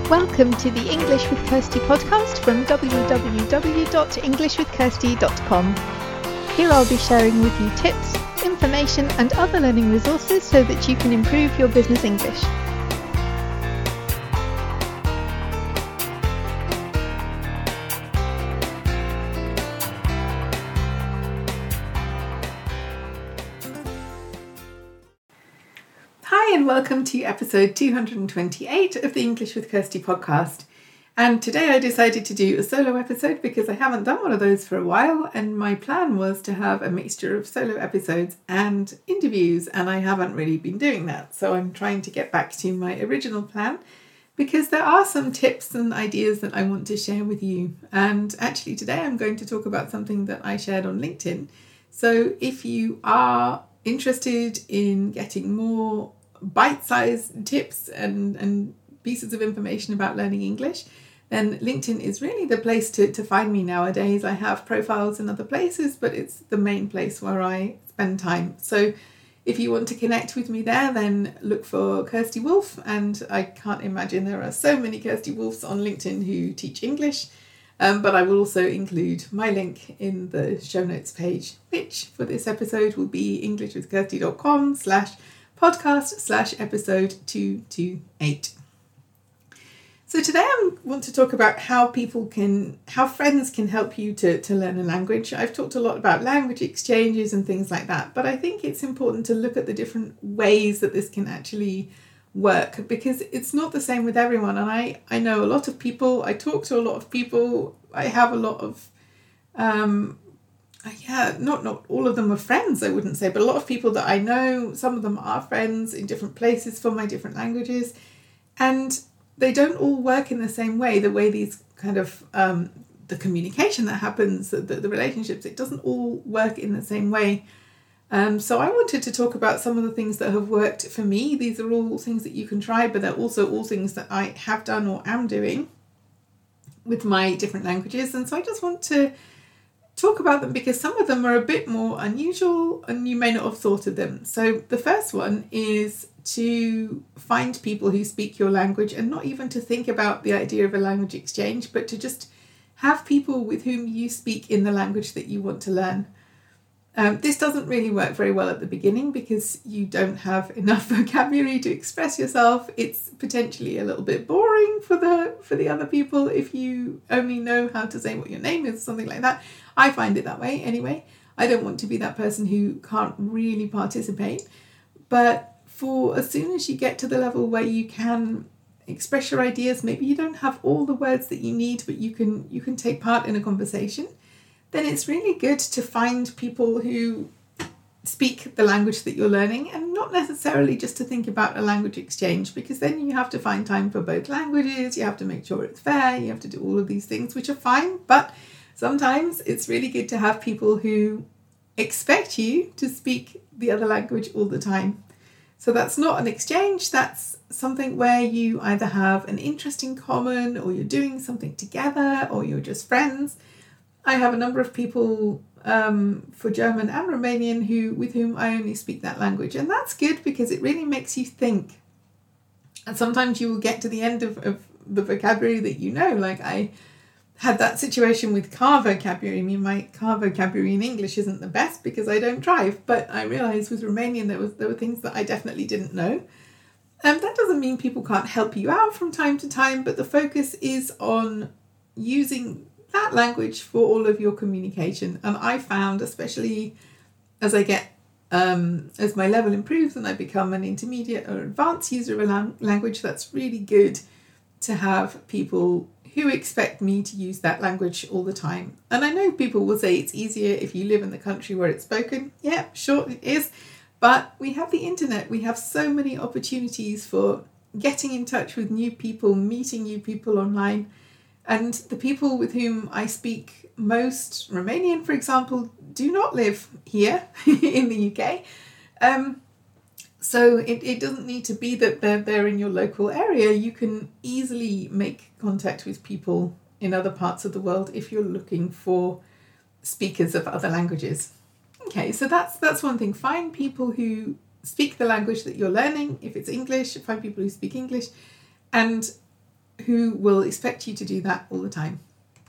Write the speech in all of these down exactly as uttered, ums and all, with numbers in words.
Welcome to the English with Kirsty podcast from w w w dot english with kirsty dot com. Here I'll be sharing with you tips, information and other learning resources so that you can improve your business English. Hi and welcome to episode two hundred twenty-eight of the English with Kirsty podcast. And today I decided to do a solo episode because I haven't done one of those for a while, and my plan was to have a mixture of solo episodes and interviews, and I haven't really been doing that. So I'm trying to get back to my original plan because there are some tips and ideas that I want to share with you. And actually today I'm going to talk about something that I shared on LinkedIn. So if you are interested in getting more bite-sized tips and, and pieces of information about learning English, then LinkedIn is really the place to, to find me nowadays. I have profiles in other places, but it's the main place where I spend time. So if you want to connect with me there, then look for Kirsty Wolf, and I can't imagine there are so many Kirsty Wolfs on LinkedIn who teach English, um, but I will also include my link in the show notes page, which for this episode will be englishwithkirsty.com slash podcast slash episode two twenty-eight. So today I want to talk about how people can, how friends can help you to, to learn a language. I've talked a lot about language exchanges and things like that, but I think it's important to look at the different ways that this can actually work, because it's not the same with everyone. And I, I know a lot of people, I talk to a lot of people, I have a lot of, um, yeah, not, not all of them are friends, I wouldn't say, but a lot of people that I know, some of them are friends in different places for my different languages, and they don't all work in the same way. The way these kind of, um, the communication that happens, the, the relationships, it doesn't all work in the same way. Um, so I wanted to talk about some of the things that have worked for me. These are all things that you can try, but they're also all things that I have done or am doing with my different languages. And so I just want to talk about them because some of them are a bit more unusual and you may not have thought of them. So the first one is to find people who speak your language, and not even to think about the idea of a language exchange, but to just have people with whom you speak in the language that you want to learn. Um, this doesn't really work very well at the beginning because you don't have enough vocabulary to express yourself. It's potentially a little bit boring for the for the other people if you only know how to say what your name is, something like that. I find it that way anyway. I don't want to be that person who can't really participate. But for as soon as you get to the level where you can express your ideas, maybe you don't have all the words that you need, but you can you can take part in a conversation, then it's really good to find people who speak the language that you're learning, and not necessarily just to think about a language exchange, because then you have to find time for both languages, you have to make sure it's fair, you have to do all of these things, which are fine, but sometimes it's really good to have people who expect you to speak the other language all the time. So that's not an exchange, that's something where you either have an interest in common, or you're doing something together, or you're just friends. I have a number of people um, for German and Romanian who with whom I only speak that language, and that's good because it really makes you think. And sometimes you will get to the end of, of the vocabulary that you know, like I had that situation with car vocabulary. I mean, my car vocabulary in English isn't the best because I don't drive, but I realised with Romanian there was there were things that I definitely didn't know. And that doesn't mean people can't help you out from time to time, but the focus is on using that language for all of your communication. And I found, especially as I get, um, as my level improves and I become an intermediate or advanced user of a lang- language, that's really good to have people who expect me to use that language all the time. And I know people will say it's easier if you live in the country where it's spoken. Yeah, sure it is. But we have the internet. We have so many opportunities for getting in touch with new people, meeting new people online. And the people with whom I speak most, Romanian, for example, do not live here in the U K. Um, So it, it doesn't need to be that they're there in your local area. You can easily make contact with people in other parts of the world if you're looking for speakers of other languages. Okay, so that's that's one thing. Find people who speak the language that you're learning. If it's English, find people who speak English, and who will expect you to do that all the time.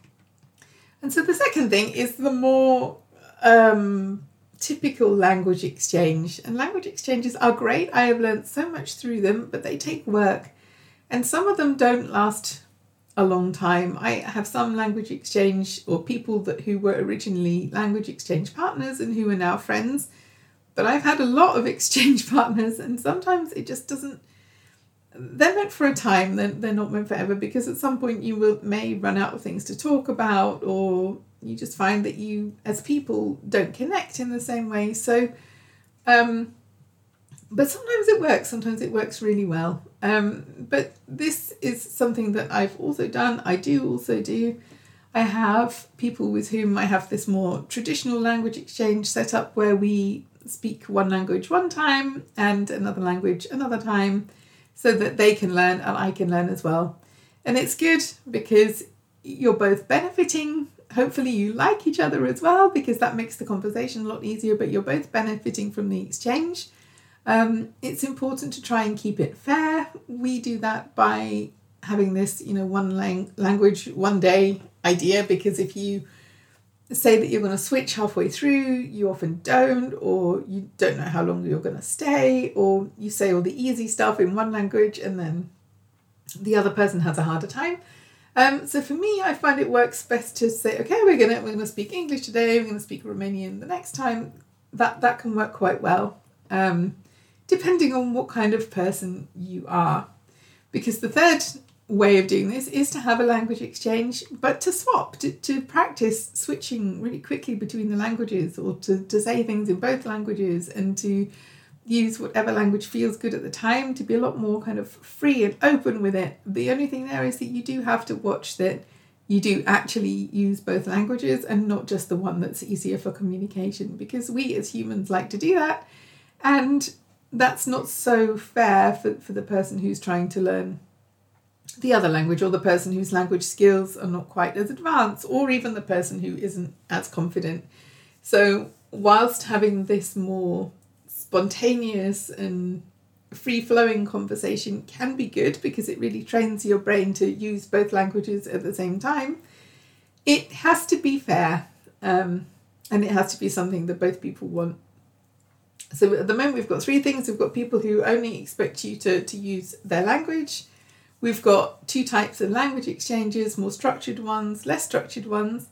And so the second thing is the more um, typical language exchange. And language exchanges are great. I have learned so much through them, but they take work. And some of them don't last a long time. I have some language exchange or people that who were originally language exchange partners and who are now friends. But I've had a lot of exchange partners, and sometimes it just doesn't, they're meant for a time, they're, they're not meant forever, because at some point you will may run out of things to talk about, or you just find that you as people don't connect in the same way. So um but sometimes it works, sometimes it works really well. Um but this is something that I've also done. I do also do I have people with whom I have this more traditional language exchange set up, where we speak one language one time and another language another time, so that they can learn and I can learn as well. And it's good because you're both benefiting. Hopefully you like each other as well, because that makes the conversation a lot easier, but you're both benefiting from the exchange. Um, it's important to try and keep it fair. We do that by having this, you know, one lang- language, one day idea, because if you say that you're going to switch halfway through, you often don't, or you don't know how long you're going to stay, or you say all the easy stuff in one language and then the other person has a harder time. Um, so for me, I find it works best to say, okay, we're gonna we're gonna speak English today, we're gonna speak Romanian the next time. That that can work quite well, um, depending on what kind of person you are. Because the third way of doing this is to have a language exchange, but to swap, to, to practice switching really quickly between the languages, or to, to say things in both languages, and to use whatever language feels good at the time, to be a lot more kind of free and open with it. The only thing there is that you do have to watch that you do actually use both languages and not just the one that's easier for communication, because we as humans like to do that, and that's not so fair for, for the person who's trying to learn the other language, or the person whose language skills are not quite as advanced, or even the person who isn't as confident. So whilst having this more spontaneous and free-flowing conversation can be good, because it really trains your brain to use both languages at the same time, it has to be fair, um, and it has to be something that both people want. So at the moment we've got three things. We've got people who only expect you to, to use their language. We've got two types of language exchanges, more structured ones, less structured ones.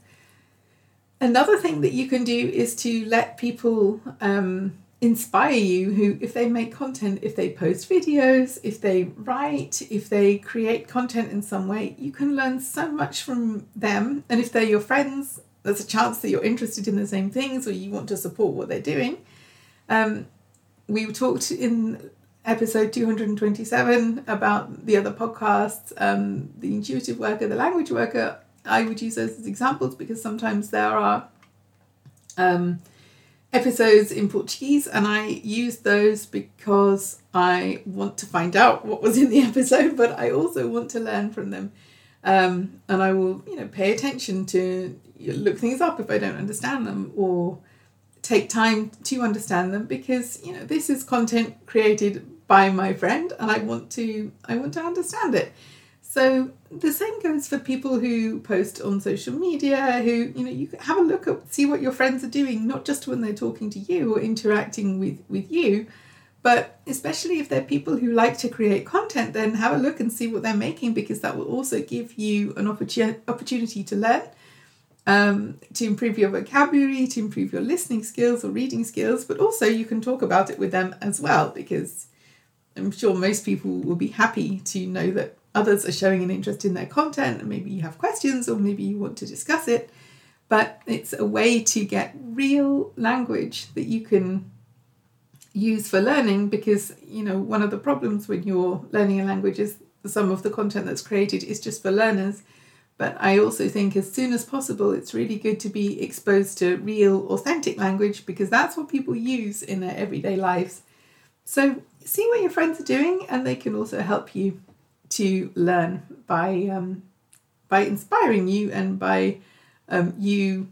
Another thing that you can do is to let people um, inspire you, who, if they make content, if they post videos, if they write, if they create content in some way, you can learn so much from them. And if they're your friends, there's a chance that you're interested in the same things, or you want to support what they're doing. Um, we talked in episode two hundred twenty-seven about the other podcasts, um, the intuitive worker, the language worker. I would use those as examples because sometimes there are um, episodes in Portuguese, and I use those because I want to find out what was in the episode, but I also want to learn from them. Um, and I will, you know, pay attention to look things up if I don't understand them, or take time to understand them, because, you know, this is content created by my friend, and I want to I want to understand it. So the same goes for people who post on social media, who, you know, you have a look at, see what your friends are doing, not just when they're talking to you or interacting with, with you, but especially if they're people who like to create content, then have a look and see what they're making, because that will also give you an opportun- opportunity to learn, um, to improve your vocabulary, to improve your listening skills or reading skills, but also you can talk about it with them as well, because I'm sure most people will be happy to know that others are showing an interest in their content, and maybe you have questions, or maybe you want to discuss it. But it's a way to get real language that you can use for learning, because, you know, one of the problems when you're learning a language is some of the content that's created is just for learners. But I also think as soon as possible, it's really good to be exposed to real, authentic language, because that's what people use in their everyday lives. So see what your friends are doing, and they can also help you to learn by um, by inspiring you, and by um, you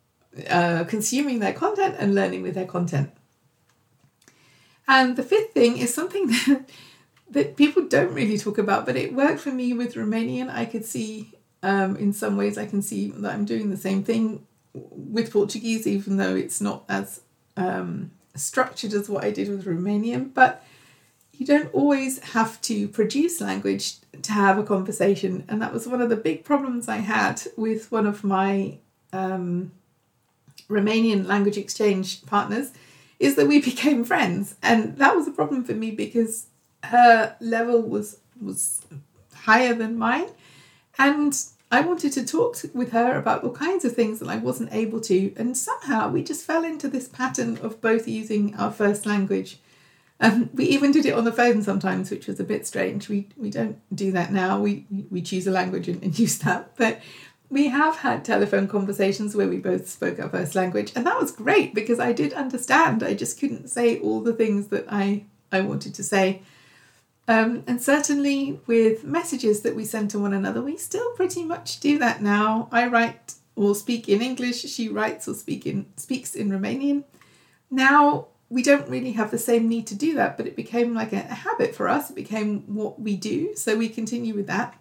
uh, consuming their content and learning with their content. And the fifth thing is something that that people don't really talk about, but it worked for me with Romanian. I could see, um, in some ways, I can see that I'm doing the same thing with Portuguese, even though it's not as um, structured as what I did with Romanian. But you don't always have to produce language to have a conversation. And that was one of the big problems I had with one of my um, Romanian language exchange partners, is that we became friends. And that was a problem for me because her level was was higher than mine, and I wanted to talk with her about all kinds of things that I wasn't able to, and somehow we just fell into this pattern of both using our first language. Um, we even did it on the phone sometimes, which was a bit strange. We we don't do that now. We we choose a language and, and use that, but we have had telephone conversations where we both spoke our first language, and that was great because I did understand. I just couldn't say all the things that I I wanted to say. Um, and certainly with messages that we send to one another, we still pretty much do that now. I write or speak in English, she writes or speak in, speaks in Romanian. Now we don't really have the same need to do that, but it became like a, a habit for us. It became what we do, so we continue with that.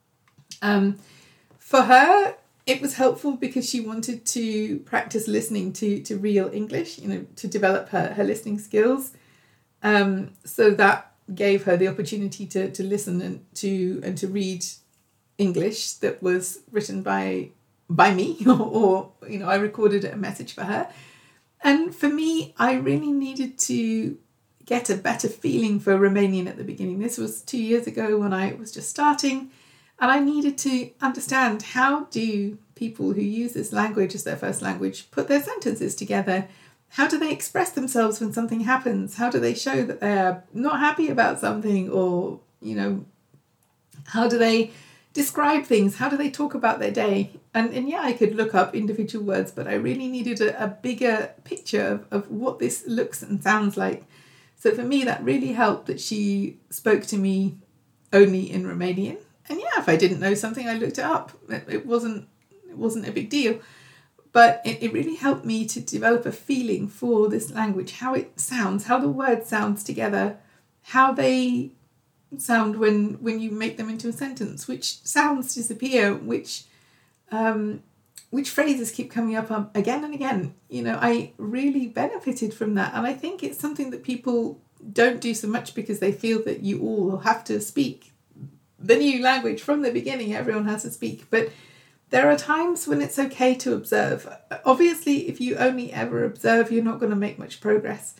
Um, for her, it was helpful because she wanted to practice listening to, to real English, you know, to develop her, her listening skills. Um, so that gave her the opportunity to to listen and to and to read English that was written by by me, or, or you know, I recorded a message for her. And for me, I really needed to get a better feeling for Romanian at the beginning. This was two years ago when I was just starting, and I needed to understand, how do people who use this language as their first language put their sentences together? How do they express themselves when something happens? How do they show that they're not happy about something? Or, you know, how do they describe things? How do they talk about their day? And, and yeah, I could look up individual words, but I really needed a, a bigger picture of, of what this looks and sounds like. So for me, that really helped that she spoke to me only in Romanian. And yeah, if I didn't know something, I looked it up. It, it wasn't it wasn't a big deal. But it, it really helped me to develop a feeling for this language, how it sounds, how the word sounds together, how they sound when when you make them into a sentence, which sounds disappear, which um, which phrases keep coming up um, again and again. You know, I really benefited from that. And I think it's something that people don't do so much because they feel that you all have to speak the new language from the beginning. Everyone has to speak. But there are times when it's okay to observe. Obviously, if you only ever observe, you're not going to make much progress.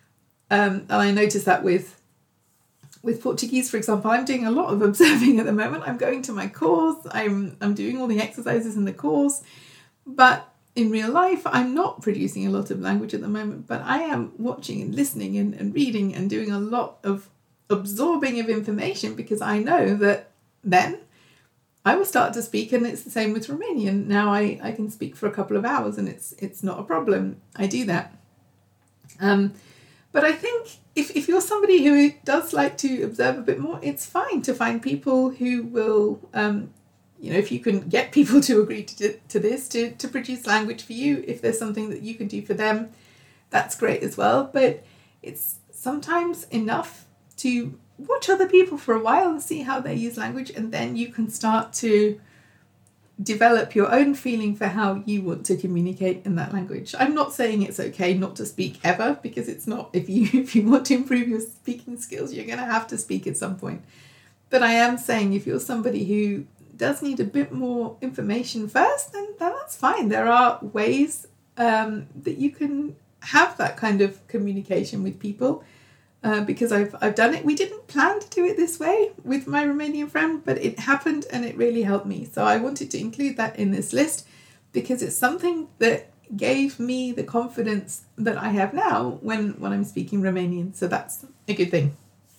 Um, and I noticed that with with Portuguese, for example. I'm doing a lot of observing at the moment. I'm going to my course. I'm I'm doing all the exercises in the course. But in real life, I'm not producing a lot of language at the moment. But I am watching and listening and, and reading and doing a lot of absorbing of information, because I know that then I will start to speak, and it's the same with Romanian. Now I, I can speak for a couple of hours and it's it's not a problem. I do that. Um, but I think if, if you're somebody who does like to observe a bit more, it's fine to find people who will, um, you know, if you can get people to agree to, to this, to, to produce language for you, if there's something that you can do for them, that's great as well. But it's sometimes enough to watch other people for a while and see how they use language, and then you can start to develop your own feeling for how you want to communicate in that language. I'm not saying it's okay not to speak ever, because it's not. If you if you want to improve your speaking skills, you're going to have to speak at some point. But I am saying, if you're somebody who does need a bit more information first, then, then that's fine. There are ways um, that you can have that kind of communication with people. Uh, because I've I've done it. We didn't plan to do it this way with my Romanian friend, but it happened and it really helped me. So I wanted to include that in this list because it's something that gave me the confidence that I have now when, when I'm speaking Romanian. So that's a good thing.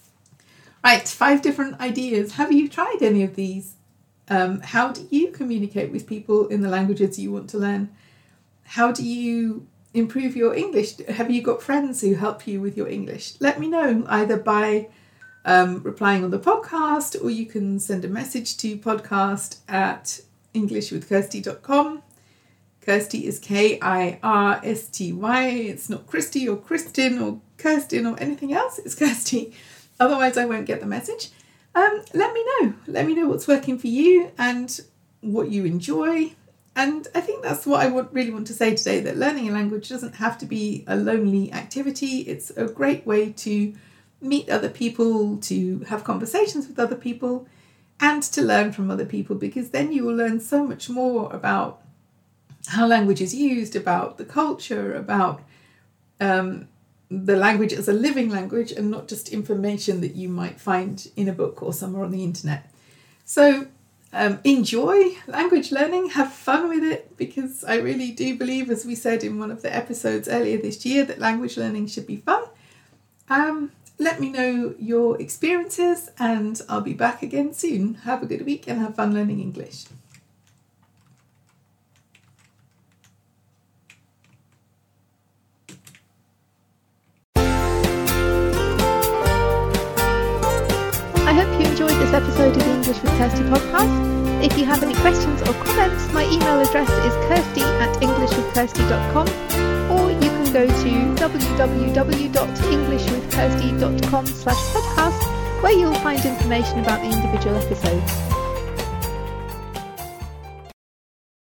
Right, five different ideas. Have you tried any of these? Um, how do you communicate with people in the languages you want to learn? How do you improve your English? Have you got friends who help you with your English? Let me know either by um, replying on the podcast, or you can send a message to podcast at english with kirsty dot com. Kirsty is K I R S T Y. It's not Christy or Kristen or Kirsten or anything else. It's Kirsty. Otherwise, I won't get the message. Um, let me know. Let me know what's working for you and what you enjoy. And I think that's what I would really want to say today, that learning a language doesn't have to be a lonely activity. It's a great way to meet other people, to have conversations with other people, and to learn from other people, because then you will learn so much more about how language is used, about the culture, about um, the language as a living language and not just information that you might find in a book or somewhere on the internet. So um, enjoy language learning, have fun with it, because I really do believe, as we said in one of the episodes earlier this year, that language learning should be fun. Um, let me know your experiences and I'll be back again soon. Have a good week and have fun learning English. I hope you enjoyed this episode of the English with Kirsty podcast. If you have any questions or comments, my email address is kirsty at english with kirsty dot com, or you can go to w w w dot english with kirsty dot com slash podcast, where you'll find information about the individual episodes.